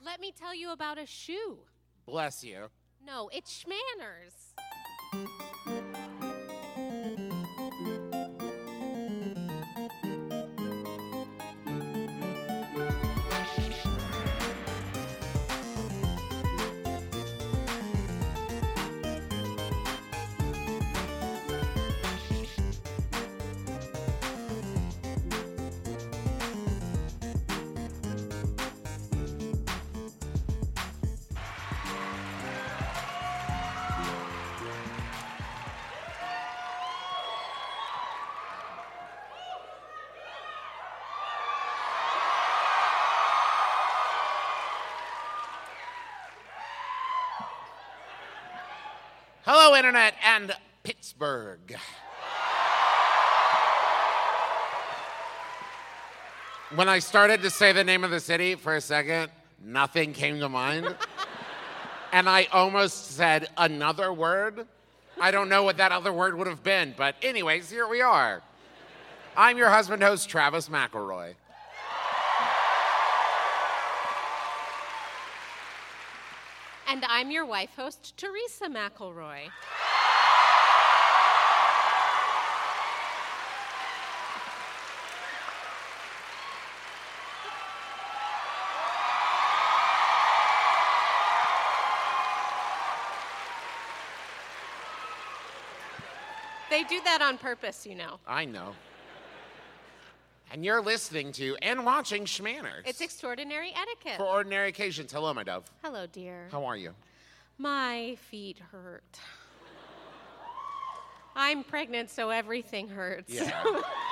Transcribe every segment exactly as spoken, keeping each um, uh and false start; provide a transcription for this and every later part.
Let me tell you about a shoe. Bless you. No, it's Schmanners. Hello, Internet and Pittsburgh. When I started to say the name of the city for a second, nothing came to mind. And I almost said another word. I don't know what that other word would have been, but anyways, here we are. I'm your husband host, Travis McElroy. And I'm your wife host, Teresa McElroy. They do that on purpose, you know. I know. And you're listening to and watching Schmanners. It's extraordinary etiquette. For ordinary occasions. Hello, my dove. Hello, dear. How are you? My feet hurt. I'm pregnant, so everything hurts. Yeah.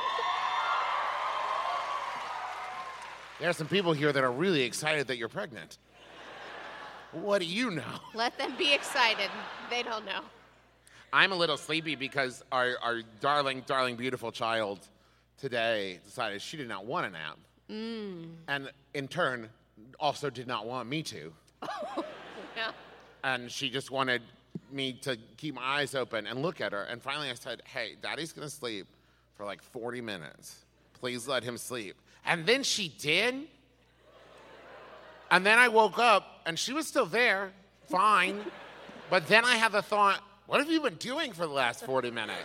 There are some people here that are really excited that you're pregnant. What do you know? Let them be excited. They don't know. I'm a little sleepy because our, our darling, darling, beautiful child today decided she did not want a nap. Mm. And in turn, also did not want me to. Oh, yeah. And she just wanted me to keep my eyes open and look at her. And finally I said, hey, Daddy's going to sleep for like forty minutes. Please let him sleep. And then she did. And then I woke up and she was still there, fine. But then I had the thought, what have you been doing for the last forty minutes?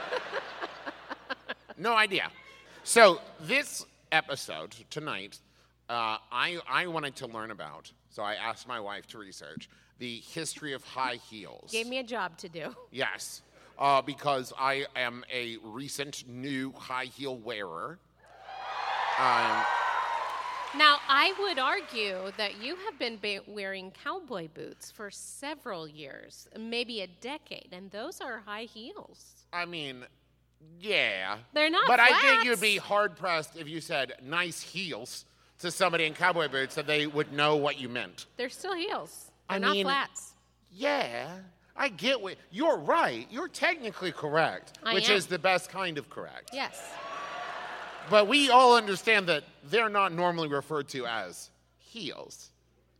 No idea. So this episode tonight, uh, I, I wanted to learn about, so I asked my wife to research, the history of high heels. Gave me a job to do. Yes, uh, because I am a recent new high heel wearer. Um, Now, I would argue that you have been ba- wearing cowboy boots for several years, maybe a decade, and those are high heels. I mean, yeah. They're not But flats. I think you'd be hard-pressed if you said nice heels to somebody in cowboy boots that they would know what you meant. They're still heels. They're I not mean, flats. Yeah, I get what, you're right. You're technically correct, I which am. is the best kind of correct. Yes. But we all understand that they're not normally referred to as heels.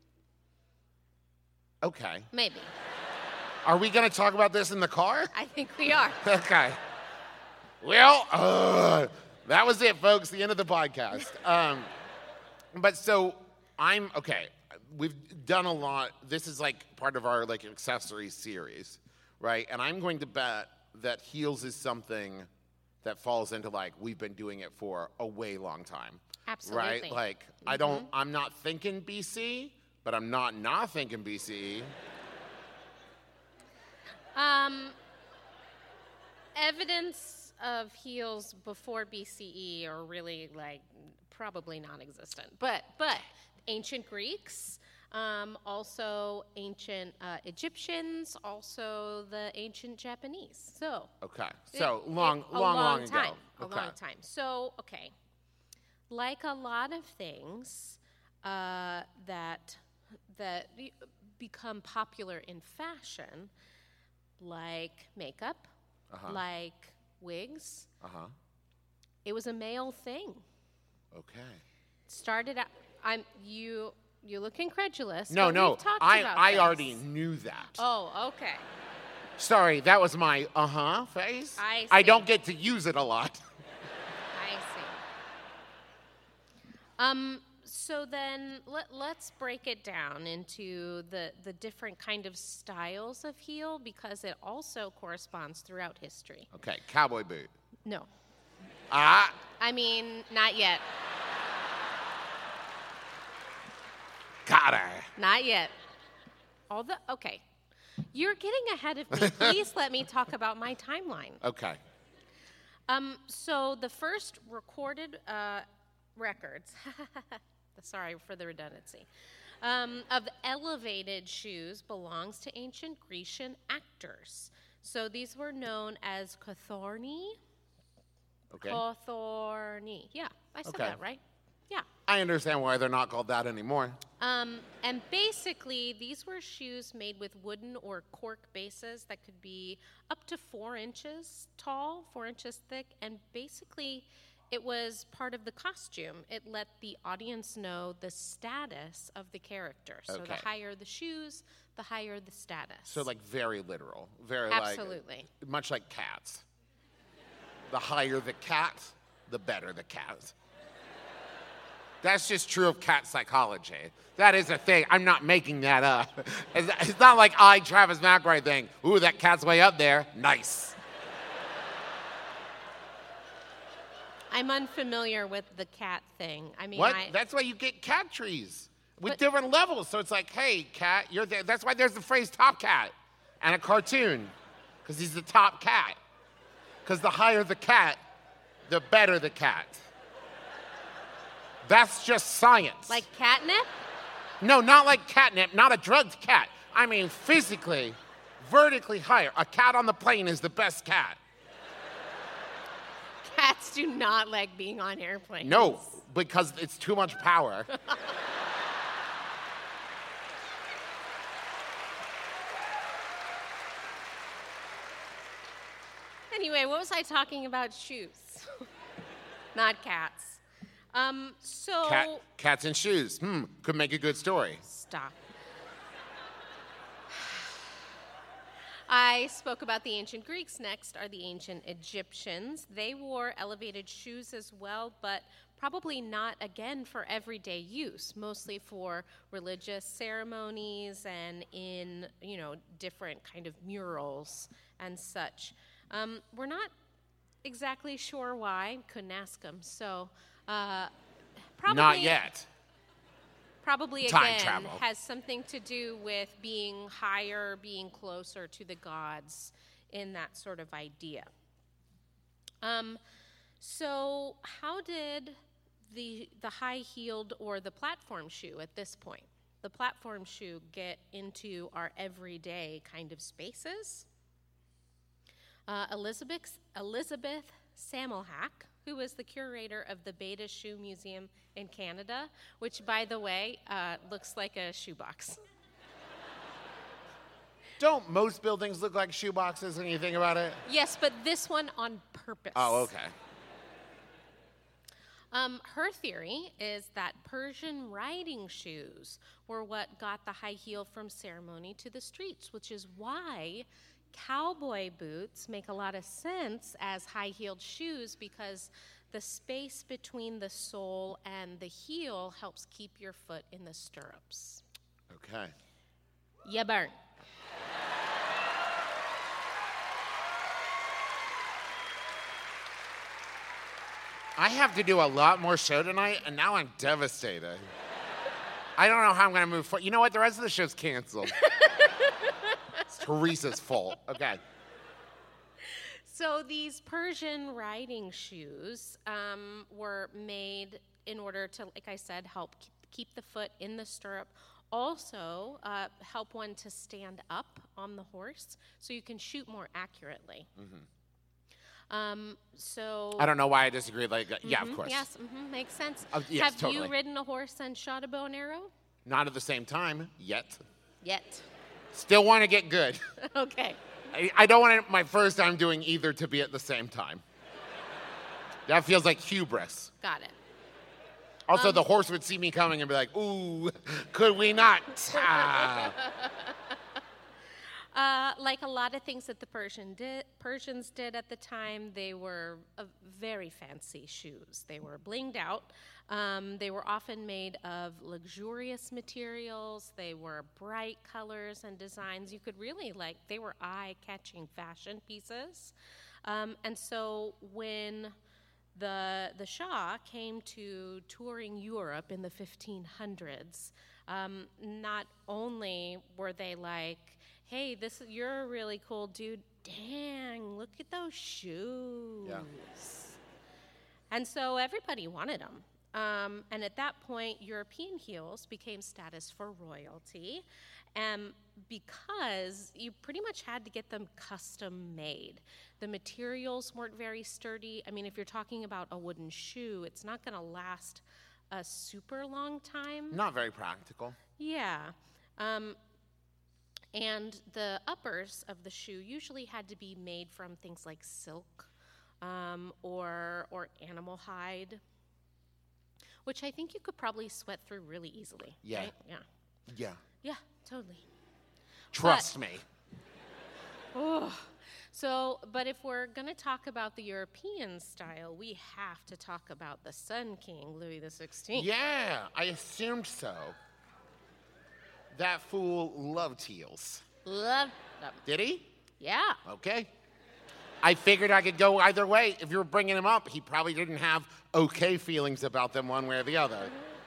Okay. Maybe. Are we going to talk about this in the car? I think we are. Okay. Well, uh, that was it, folks. The end of the podcast. Um, but so I'm okay. We've done a lot. This is like part of our like accessories series, right? And I'm going to bet that heels is something that falls into like we've been doing it for a way long time. Absolutely. Right? Like mm-hmm. I don't. I'm not thinking B C, but I'm not not thinking B C E. Um, evidence of heels before B C E are really like probably non-existent. But but ancient Greeks, um, also ancient uh, Egyptians, also the ancient Japanese. So Okay. So it- long, it- long, a long, long time. ago. A Okay. long time. So okay, like a lot of things uh, that that be- become popular in fashion, like makeup, Uh-huh. like wigs, Uh huh. it was a male thing. Okay. Started out. I'm you. You look incredulous. No, but no. we've talked I about I this. already knew that. Oh, okay. Sorry, that was my uh-huh face. I I see. don't get to use it a lot. I see. Um. so then let, let's break it down into the, the different kind of styles of heel because it also corresponds throughout history. Okay, cowboy boot. No. Ah. I mean, not yet. Got her. Not yet. All the okay. You're getting ahead of me. Please let me talk about my timeline. Okay. Um, so the first recorded uh, records, sorry for the redundancy, um, of elevated shoes belongs to ancient Grecian actors. So these were known as kothorni. Okay. Kothorni. Yeah, I said Okay. that right. Yeah. I understand why they're not called that anymore. Um, and basically, these were shoes made with wooden or cork bases that could be up to four inches tall, four inches thick, and basically, it was part of the costume. It let the audience know the status of the character. So Okay. the higher the shoes, the higher the status. So like very literal, very Absolutely. like much like cats. The higher the cat, the better the cat. That's just true of cat psychology. That is a thing. I'm not making that up. It's, it's not like I, Travis McRae, think, ooh, that cat's way up there. Nice. I'm unfamiliar with the cat thing. I mean, What? I, That's why you get cat trees with But- different levels. So it's like, hey, cat, you're there. That's why there's the phrase top cat and a cartoon, because he's the top cat. Because the higher the cat, the better the cat. That's just science. like catnip? No, not like catnip, not a drugged cat. I mean, physically, vertically higher. A cat on the plane is the best cat. Cats do not like being on airplanes. No, because it's too much power. Anyway, what was I talking about? Shoes, not cats. Um, so Cat, cats in shoes. Hmm, could make a good story. stop. I spoke about the ancient Greeks. Next are the ancient Egyptians. They wore elevated shoes as well, but probably not, again, for everyday use, mostly for religious ceremonies and in, you know, different kind of murals and such. Um, we're not exactly sure why. Couldn't ask them. So uh, probably Not yet. Probably Time again travel. has something to do with being higher, being closer to the gods in that sort of idea. Um, so how did the the high-heeled or the platform shoe at this point, the platform shoe, get into our everyday kind of spaces? Uh, Elizabeth Elizabeth Samelhack, who was the curator of the Beta Shoe Museum in Canada, which, by the way, uh, looks like a shoebox. Don't most buildings look like shoeboxes when you think about it? Yes, but this one on purpose. Oh, okay. Um, her theory is that Persian riding shoes were what got the high heel from ceremony to the streets, which is why cowboy boots make a lot of sense as high-heeled shoes because the space between the sole and the heel helps keep your foot in the stirrups. Okay. You burn. I have to do a lot more show tonight, and now I'm devastated. I don't know how I'm going to move forward. You know what? The rest of the show's canceled. It's Teresa's fault. Okay. So these Persian riding shoes um, were made in order to, like I said, help keep the foot in the stirrup. Also, uh, help one to stand up on the horse so you can shoot more accurately. Mm-hmm. Um, so I don't know why I disagree. Like, uh, yeah, of Mhm, course. Yes, hmm makes sense. Uh, yes, Have totally. you ridden a horse and shot a bow and arrow? Not at the same time yet. Yet. Still want to get good. Okay. I, I don't want it, my first time doing either to be at the same time. That feels like hubris. Got it. Also, Um, the horse would see me coming and be like, ooh, could we not? Ah. Uh, like a lot of things that the Persian did, Persians did at the time, they were uh, very fancy shoes. They were blinged out. Um, they were often made of luxurious materials. They were bright colors and designs. You could really, like, they were eye-catching fashion pieces. Um, and so when the, the Shah came to touring Europe in the fifteen hundreds, um, not only were they like, hey, this you're a really cool dude. Dang, look at those shoes. Yeah. And so everybody wanted them. Um, and at that point, European heels became status for royalty, um, because you pretty much had to get them custom made. The materials weren't very sturdy. I mean, if you're talking about a wooden shoe, it's not going to last a super long time. Not very practical. Yeah. Um, and the uppers of the shoe usually had to be made from things like silk um, or or animal hide, which I think you could probably sweat through really easily. Yeah. Right? Yeah. Yeah. Yeah, totally. Trust me. Oh. So, but if we're going to talk about the European style, we have to talk about the Sun King, Louis the sixteenth. Yeah, I assumed so. That fool loved heels. Love them. Did he? Yeah. Okay. I figured I could go either way. If you were bringing him up, he probably didn't have okay feelings about them one way or the other.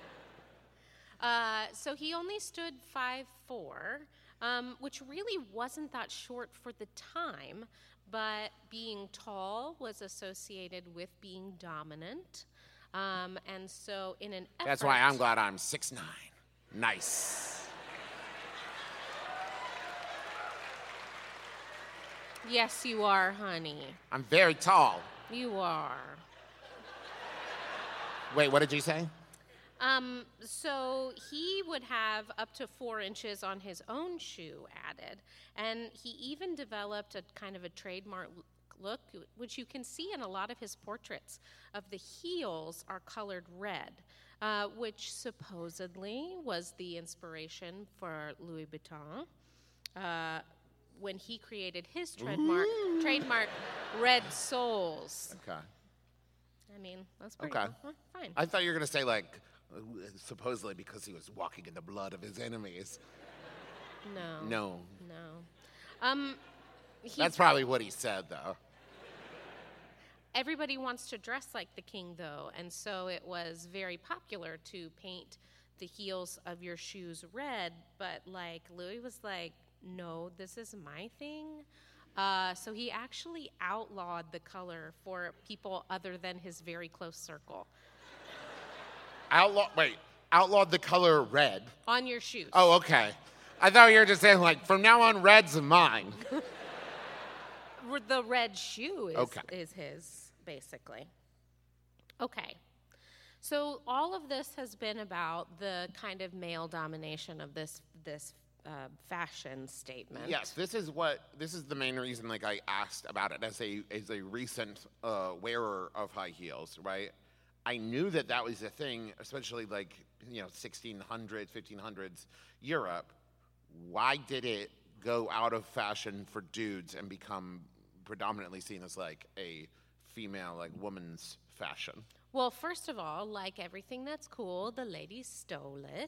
Uh, so he only stood five foot four, um, which really wasn't that short for the time, but being tall was associated with being dominant. Um, and so in an effort... That's why I'm glad I'm six nine. Nice. Yes, you are, honey. I'm very tall. You are. Wait, what did you say? Um, so he would have up to four inches on his own shoe added, and he even developed a kind of a trademark look, which you can see in a lot of his portraits of the heels are colored red, uh, which supposedly was the inspiration for Louis Vuitton uh, when he created his trademark, trademark red soles. Okay. I mean, that's pretty Okay. well, fine. I thought you were going to say, like, uh, supposedly because he was walking in the blood of his enemies. No. No. No. Um, he, That's probably what he said, though. everybody wants to dress like the king, though, and so it was very popular to paint the heels of your shoes red, but, like, Louis was like, no, this is my thing. Uh, so he actually outlawed the color for people other than his very close circle. Outlaw, wait, outlawed the color red. On your shoes. Oh, okay. I thought you were just saying, like, from now on, red's mine. R- The red shoe is, Okay. is his, basically. Okay. So all of this has been about the kind of male domination of this this uh, fashion statement. Yes, this is what this is the main reason. Like I asked about it as a as a recent uh, wearer of high heels, right? I knew that that was a thing, especially like you know sixteen hundreds, fifteen hundreds Europe. Why did it go out of fashion for dudes and become predominantly seen as like a female, like woman's fashion? Well, first of all, like everything that's cool, the ladies stole it.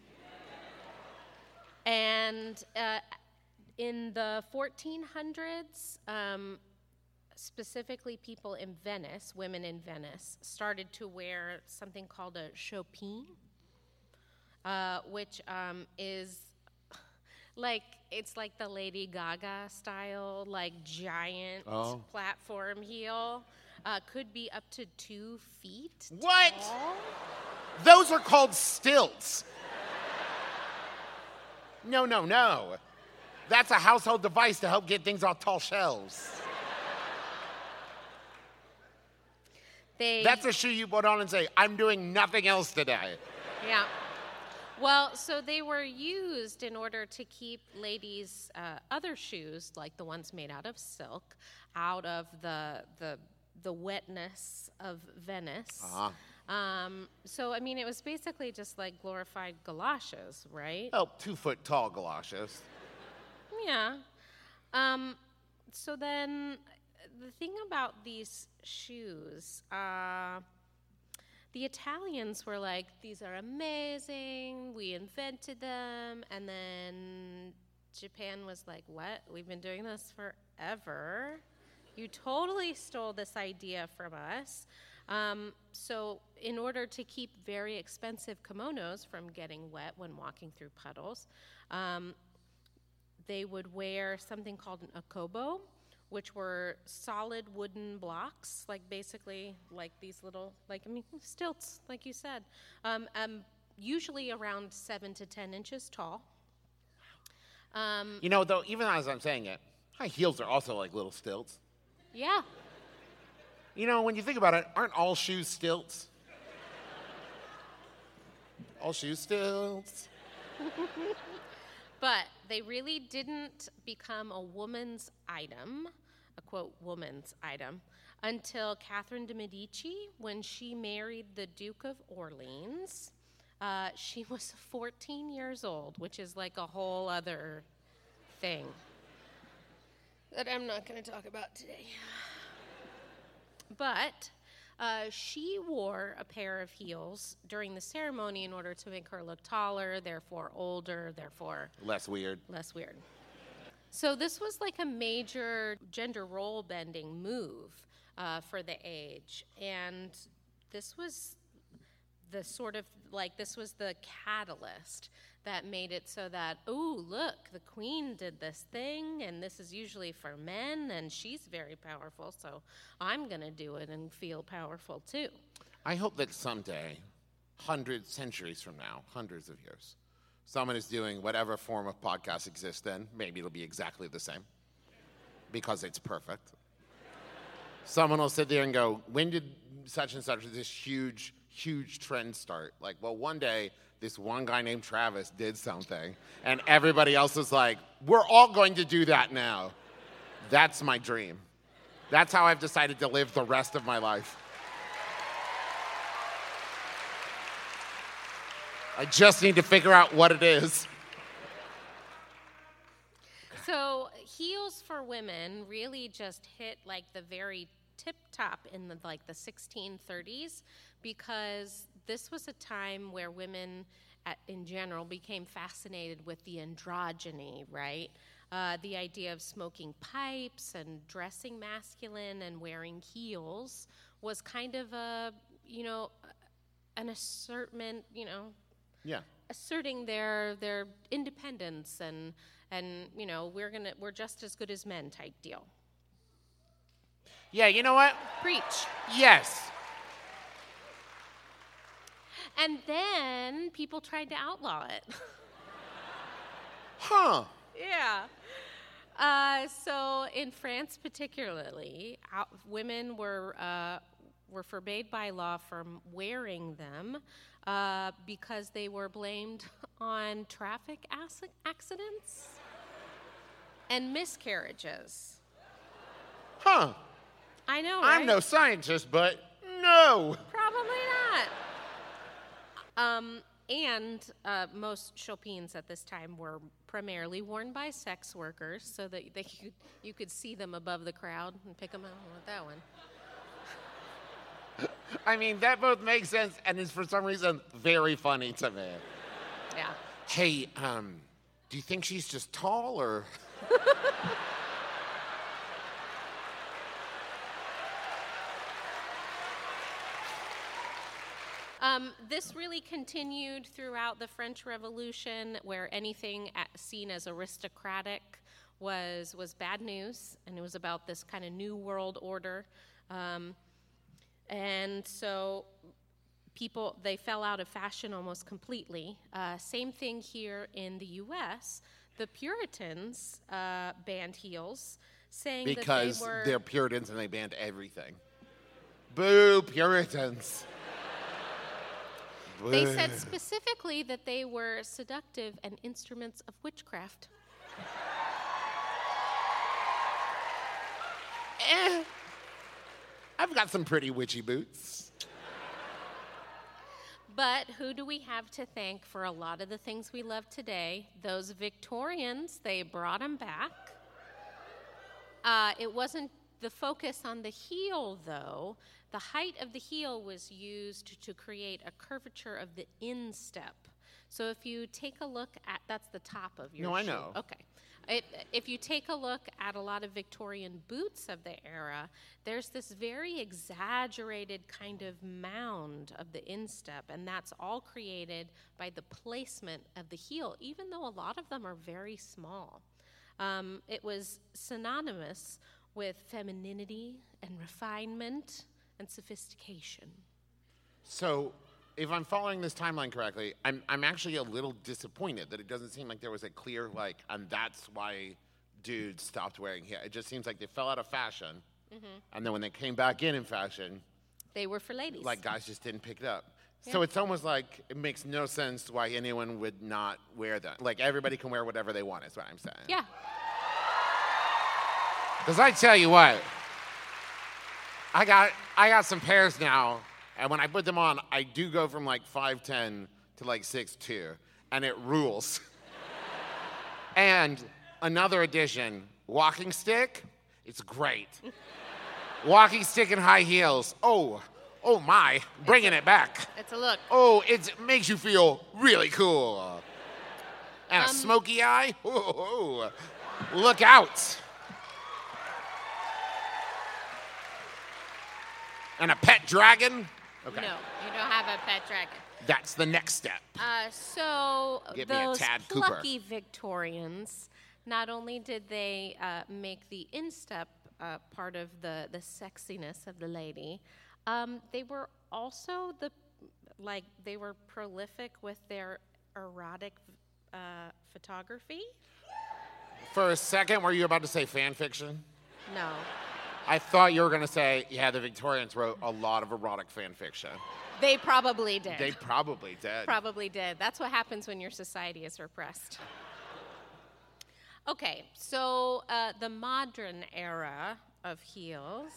And uh, in the fourteen hundreds, um, specifically people in Venice, women in Venice, started to wear something called a chopine, uh, which um, is like, it's like the Lady Gaga style, like giant Oh. platform heel. Uh, could be up to two feet What? tall. Those are called stilts. No, no, no. That's a household device to help get things off tall shelves. They, That's a shoe you put on and say, I'm doing nothing else today. yeah. Well, so they were used in order to keep ladies' uh, other shoes, like the ones made out of silk, out of the the the wetness of Venice. Uh-huh. Um, so, I mean, it was basically just like glorified galoshes, right? Oh, two foot tall galoshes. Yeah. Um, so then, the thing about these shoes, uh, the Italians were like, these are amazing, we invented them, and then Japan was like, what? We've been doing this forever. You totally stole this idea from us. Um, so in order to keep very expensive kimonos from getting wet when walking through puddles, um, they would wear something called an akobo, which were solid wooden blocks, like basically like these little, like, I mean, stilts, like you said, um, um, usually around seven to ten inches tall. Um, You know, though, even as I'm saying it, high heels are also like little stilts. yeah. You know, when you think about it, aren't all shoes stilts? All shoes stilts. But they really didn't become a woman's item, a quote, woman's item, until Catherine de' Medici, when she married the Duke of Orleans. Uh, she was fourteen years old, which is like a whole other thing that I'm not going to talk about today. But uh, she wore a pair of heels during the ceremony in order to make her look taller, therefore older, therefore Less weird. less weird. So this was like a major gender role bending move uh, for the age. And this was the sort of, like, this was the catalyst that made it so that, oh, look, the queen did this thing, and this is usually for men, and she's very powerful, so I'm going to do it and feel powerful too. I hope that someday, hundreds, centuries from now, hundreds of years, someone is doing whatever form of podcast exists then. Maybe it'll be exactly the same because it's perfect. Someone will sit there and go, when did such and such this huge, huge trend start? Like, well, one day, this one guy named Travis did something, and everybody else was like, we're all going to do that now. That's my dream. That's how I've decided to live the rest of my life. I just need to figure out what it is. So heels for women really just hit like the very tip top in the like the sixteen thirties, because this was a time where women at, in general became fascinated with the androgyny, right? Uh, the idea of smoking pipes and dressing masculine and wearing heels was kind of a, you know, an assertment, you know, Yeah. asserting their their independence and and you know we're gonna we're just as good as men type deal. Yeah, you know what? Preach. Yes. And then people tried to outlaw it. Huh. Yeah. Uh, so in France, particularly, out, women were uh, were forbade by law from wearing them uh, because they were blamed on traffic ac- accidents and miscarriages. Huh. I know, right? I'm no scientist, but no. Probably not. Um, and uh, most chopines at this time were primarily worn by sex workers, so that they could, you could see them above the crowd and pick them out. I want that one. I mean, that both makes sense and is for some reason very funny to me. Yeah. Hey, um, do you think she's just tall or? Um, this really continued throughout the French Revolution, where anything at, seen as aristocratic was was bad news, and it was about this kind of new world order. Um, and so people, they fell out of fashion almost completely. Uh, same thing here in the U S. The Puritans uh, banned heels, saying Because that they were... they're Puritans and they banned everything. Boo, Puritans. They said specifically that they were seductive and instruments of witchcraft. Eh, I've got some pretty witchy boots. But who do we have to thank for a lot of the things we love today? Those Victorians, they brought them back. uh, it wasn't the focus on the heel, though. The height of the heel was used to create a curvature of the instep. So if you take a look at, that's the top of your No, I shoe. know. Okay. It, if you take a look at a lot of Victorian boots of the era, there's this very exaggerated kind of mound of the instep, and that's all created by the placement of the heel, even though a lot of them are very small. Um, it was synonymous with femininity and refinement and sophistication. So, if I'm following this timeline correctly, I'm I'm actually a little disappointed that it doesn't seem like there was a clear, like, and that's why dudes stopped wearing heels. It just seems like they fell out of fashion, mm-hmm. and then when they came back in in fashion, they were for ladies. like, guys just didn't pick it up. Yeah. So it's almost like it makes no sense why anyone would not wear them. Like, everybody can wear whatever they want is what I'm saying. Yeah. Because I tell you what, I got I got some pairs now, and when I put them on, I do go from like five ten to like six two, and it rules. And another addition, walking stick, it's great. Walking stick and high heels, oh, oh my, bringing it back. It's a look. Oh, it makes you feel really cool. And a Um, smoky eye, oh, look out. And a pet dragon? Okay. No, you don't have a pet dragon. That's the next step. Uh, so Get me a those Tad Cooper. plucky Victorians, not only did they uh, make the instep uh, part of the, the sexiness of the lady, um, they were also the, like, they were prolific with their erotic uh, photography. For a second, were you about to say fan fiction? No. I thought you were going to say, yeah, the Victorians wrote a lot of erotic fan fiction. They probably did. They probably did. Probably did. That's what happens when your society is repressed. Okay, so uh, the modern era of heels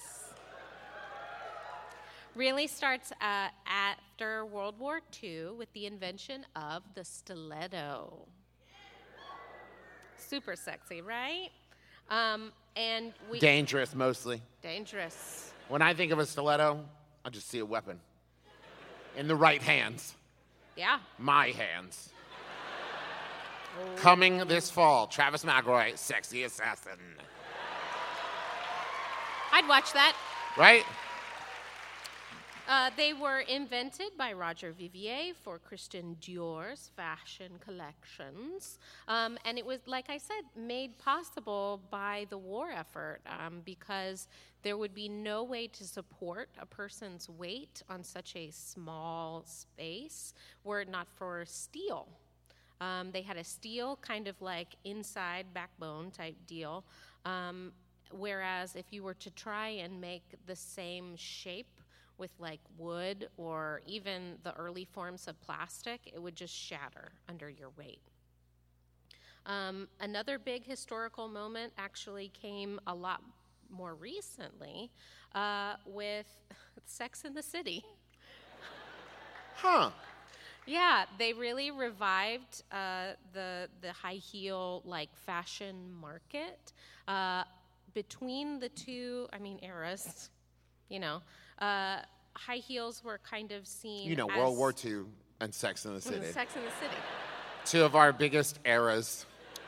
really starts uh, after World War Two with the invention of the stiletto. Super sexy, right? Um, and we Dangerous, mostly. dangerous. When I think of a stiletto, I just see a weapon. In the right hands. Yeah. My hands. Coming this fall, Travis McElroy, Sexy Assassin. I'd watch that. Right? Uh, they were invented by Roger Vivier for Christian Dior's fashion collections. Um, and it was, like I said, made possible by the war effort um, because there would be no way to support a person's weight on such a small space were it not for steel. Um, they had a steel kind of like inside backbone type deal. Um, whereas if you were to try and make the same shape with like wood or even the early forms of plastic, it would just shatter under your weight. Um, another big historical moment actually came a lot more recently uh, with Sex and the City. Huh. Yeah, they really revived uh, the the high heel like fashion market uh, between the two. I mean, eras. You know, uh, high heels were kind of seen. You know, as World War Two and Sex and the City. Sex in the City. Two of our biggest eras.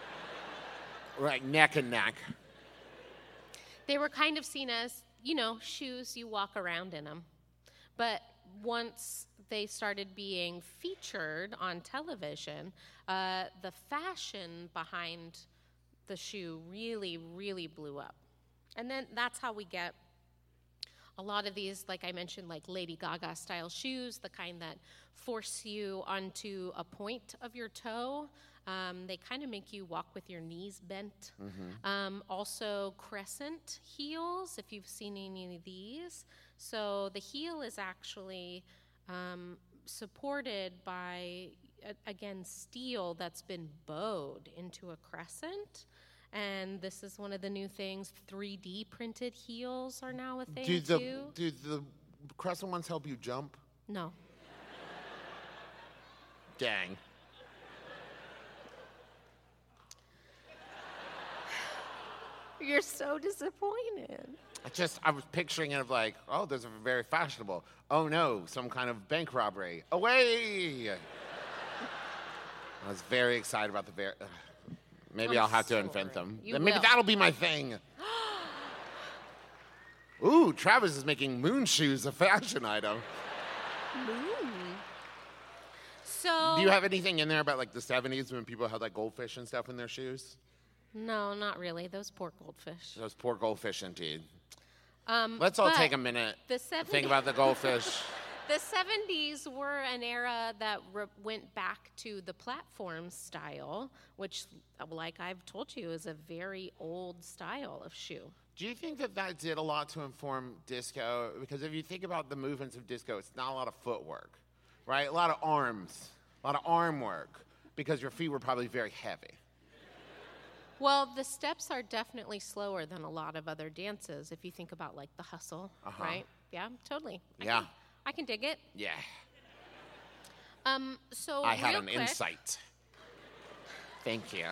Right, neck and neck. They were kind of seen as, you know, shoes, you walk around in them. But once they started being featured on television, uh, the fashion behind the shoe really, really blew up. And then that's how we get a lot of these, like I mentioned, like Lady Gaga style shoes, the kind that force you onto a point of your toe. Um, they kind of make you walk with your knees bent. Mm-hmm. Um, also, crescent heels, if you've seen any of these. So the heel is actually um, supported by, a- again, steel that's been bowed into a crescent. And this is one of the new things. three D printed heels are now a thing, Do the, too. do the crescent ones help you jump? No. Dang. You're so disappointed. I just, I was picturing it of like, oh, those are very fashionable. Oh no, some kind of bank robbery. Away! I was very excited about the very. Uh, maybe I'm I'll have to sorry. invent them. You Then maybe will. that'll be my thing. Ooh, Travis is making moon shoes a fashion item. So Do you have anything in there about like the seventies when people had like goldfish and stuff in their shoes? No, not really. Those poor goldfish. Those poor goldfish indeed. Um, Let's all but take a minute. The Think seventies about the goldfish. The seventies were an era that re- went back to the platform style, which, like I've told you, is a very old style of shoe. Do you think that that did a lot to inform disco? Because if you think about the movements of disco, it's not a lot of footwork, right? A lot of arms, a lot of arm work, because your feet were probably very heavy. Well, the steps are definitely slower than a lot of other dances. If you think about like the hustle, Uh-huh. right? Yeah, totally. I Yeah. can, I can dig it. Yeah, Um, so I had real an quick, insight. Thank you.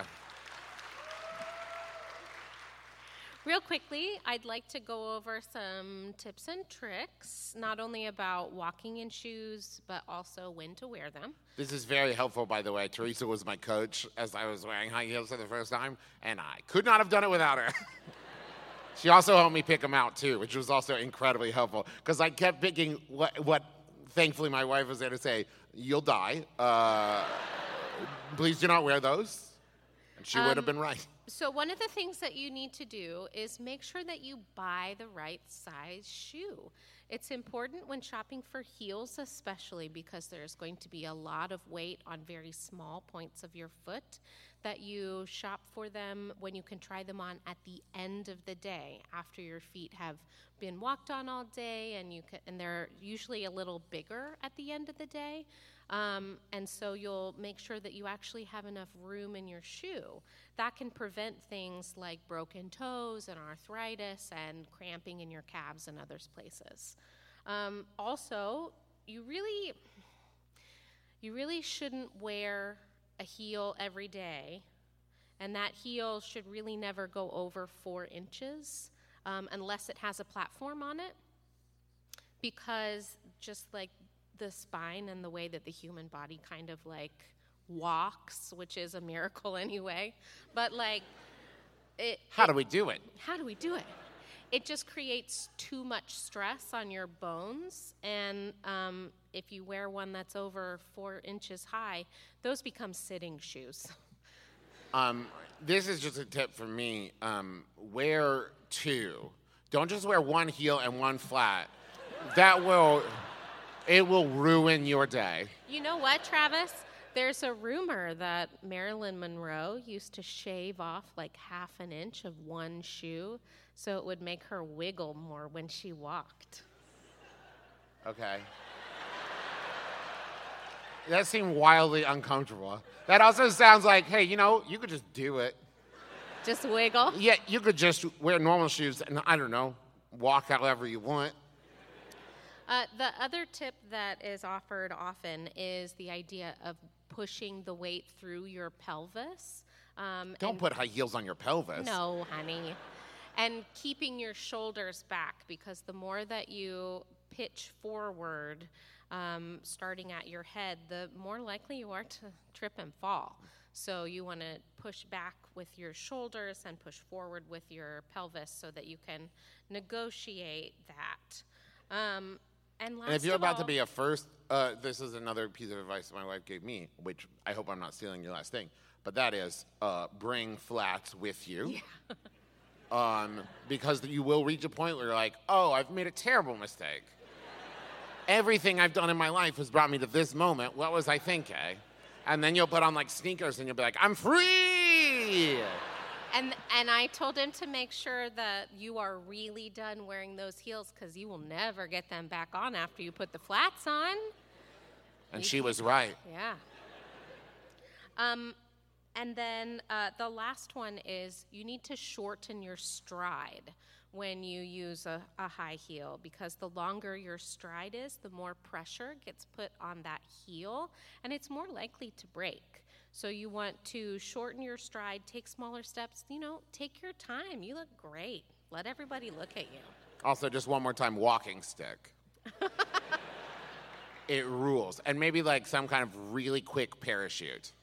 Real quickly, I'd like to go over some tips and tricks, not only about walking in shoes, but also when to wear them. This is very helpful, by the way. Teresa was my coach as I was wearing high heels for the first time, and I could not have done it without her. She also helped me pick them out, too, which was also incredibly helpful, because I kept picking what, what, thankfully, my wife was there to say, you'll die. Uh, please do not wear those. And she would have been right. So one of the things that you need to do is make sure that you buy the right size shoe. It's important when shopping for heels, especially because there's going to be a lot of weight on very small points of your foot, that you shop for them when you can try them on at the end of the day after your feet have been walked on all day, and you can, and they're usually a little bigger at the end of the day. Um, and so you'll make sure that you actually have enough room in your shoe. That can prevent things like broken toes and arthritis and cramping in your calves and other places. Um, also, you really, you really shouldn't wear a heel every day, and that heel should really never go over four inches um, unless it has a platform on it, because just like the spine and the way that the human body kind of like walks, which is a miracle anyway, but like it, How do we do it? how do we do it? It just creates too much stress on your bones, and um, if you wear one that's over four inches high, those become sitting shoes. Um, this is just a tip from me. Um, wear two. Don't just wear one heel and one flat. That will, it will ruin your day. You know what, Travis? There's a rumor that Marilyn Monroe used to shave off like half an inch of one shoe so it would make her wiggle more when she walked. Okay. That seemed wildly uncomfortable. That also sounds like, hey, you know, you could just do it. Just wiggle? Yeah, you could just wear normal shoes and, I don't know, walk however you want. Uh, the other tip that is offered often is the idea of pushing the weight through your pelvis. Um, Don't and- put high heels on your pelvis. No, honey. And keeping your shoulders back, because the more that you pitch forward, um, starting at your head, the more likely you are to trip and fall. So you want to push back with your shoulders and push forward with your pelvis so that you can negotiate that. Um, and last And if you're of about all, to be a first, uh, this is another piece of advice my wife gave me, which I hope I'm not stealing your last thing, but that is uh, bring flats with you. um, because you will reach a point where you're like, oh, I've made a terrible mistake. Everything I've done in my life has brought me to this moment. What was I thinking? And then you'll put on like sneakers and you'll be like, I'm free! And and I told him to make sure that you are really done wearing those heels, because you will never get them back on after you put the flats on. And she was right. Yeah. Um, and then uh, the last one is you need to shorten your stride when you use a, a high heel, because the longer your stride is, the more pressure gets put on that heel, and it's more likely to break. So you want to shorten your stride, take smaller steps, you know, take your time. You look great. Let everybody look at you. Also, just one more time, walking stick. It rules. And maybe like some kind of really quick parachute.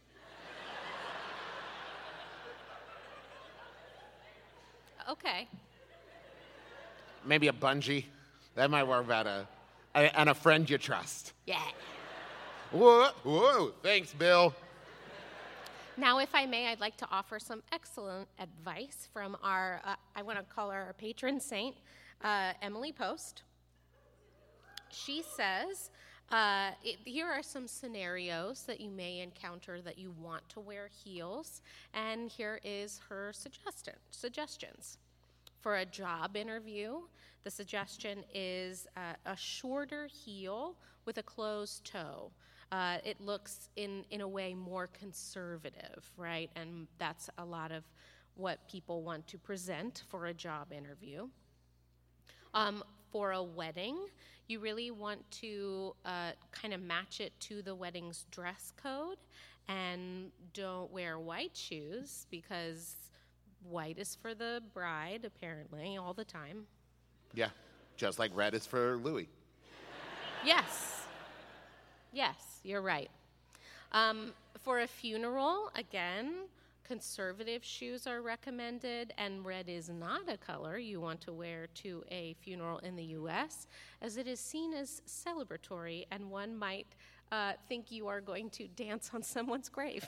Okay. Maybe a bungee. That might work better. And a friend you trust. Yeah. Whoa, whoa. Thanks, Bill. Now, if I may, I'd like to offer some excellent advice from our, uh, I want to call her our patron saint, uh, Emily Post. She says, uh, it, here are some scenarios that you may encounter that you want to wear heels, and here is her suggestion, suggestions. For a job interview, the suggestion is uh, a shorter heel with a closed toe. Uh, it looks in, in a way more conservative, right? And that's a lot of what people want to present for a job interview. Um, for a wedding, you really want to uh, kind of match it to the wedding's dress code, and don't wear white shoes because white is for the bride, apparently, all the time. Yeah, just like red is for Louis. Yes. Yes, you're right. Um, for a funeral, again, conservative shoes are recommended, and red is not a color you want to wear to a funeral in the U S, as it is seen as celebratory, and one might uh, think you are going to dance on someone's grave.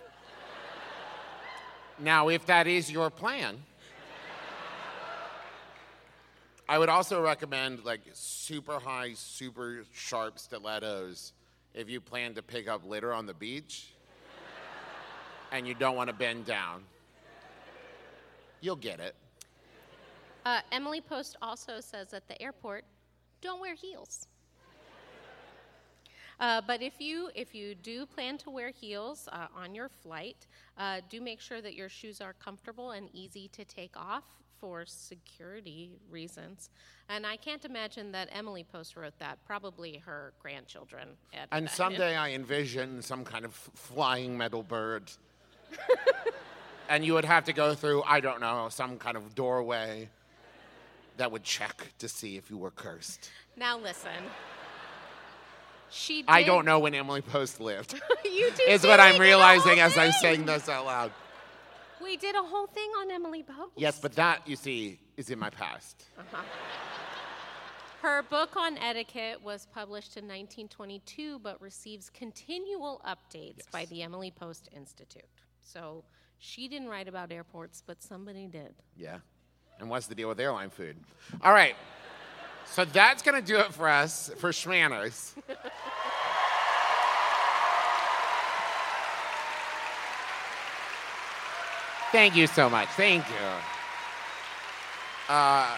Now, if that is your plan, I would also recommend like super high, super sharp stilettos if you plan to pick up litter on the beach and you don't want to bend down. You'll get it. Uh, Emily Post also says at the airport, don't wear heels. Uh, but if you if you do plan to wear heels uh, on your flight, uh, do make sure that your shoes are comfortable and easy to take off for security reasons. And I can't imagine that Emily Post wrote that. Probably her grandchildren. And that. someday I envision some kind of flying metal bird. And you would have to go through, I don't know, some kind of doorway that would check to see if you were cursed. Now listen. She did. I don't know when Emily Post lived. You do. Is what I'm realizing as I'm saying this out loud. We did a whole thing on Emily Post. Yes, but that, you see, is in my past. Uh-huh. Her book on etiquette was published in nineteen twenty-two, but receives continual updates yes. by the Emily Post Institute. So she didn't write about airports, but somebody did. Yeah. And what's the deal with airline food? All right. So that's going to do it for us, for Schmanners. Thank you so much. Thank you. Uh,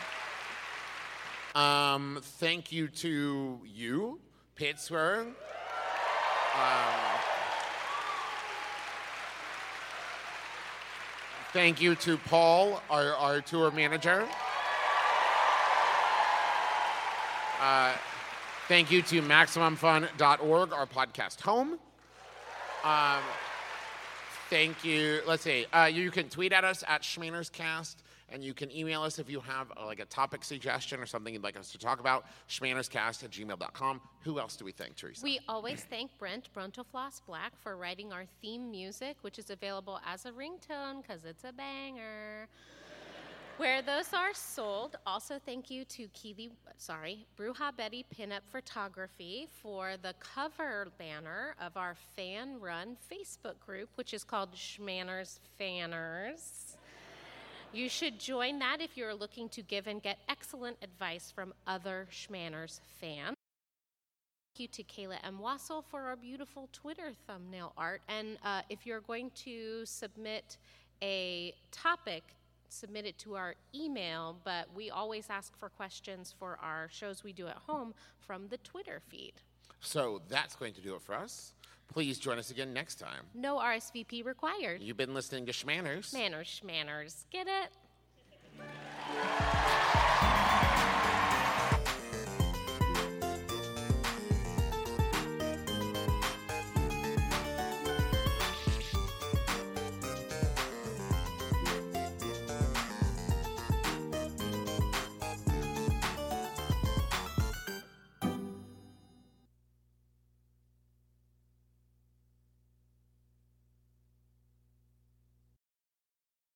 um, thank you to you, Pittsburgh. Um, thank you to Paul, our, our tour manager. Uh, thank you to Maximum Fun dot org, our podcast home. Um, thank you. Let's see. Uh, you can tweet at us at SchmannersCast, and you can email us if you have uh, like a topic suggestion or something you'd like us to talk about. SchmannersCast at gmail dot com. Who else do we thank, Teresa? We always thank Brent Bruntofloss Black for writing our theme music, which is available as a ringtone because it's a banger. Where those are sold, also thank you to Keely, sorry, Bruja Betty Pinup Photography for the cover banner of our fan-run Facebook group, which is called Schmanners Fanners. You should join that if you're looking to give and get excellent advice from other Schmanners fans. Thank you to Kayla M. Wassel for our beautiful Twitter thumbnail art. And uh, if you're going to submit a topic, submit it to our email, but we always ask for questions for our shows we do at home from the Twitter feed. So that's going to do it for us. Please join us again next time. No R S V P required. You've been listening to Schmanners. Manners, Schmanners. Get it?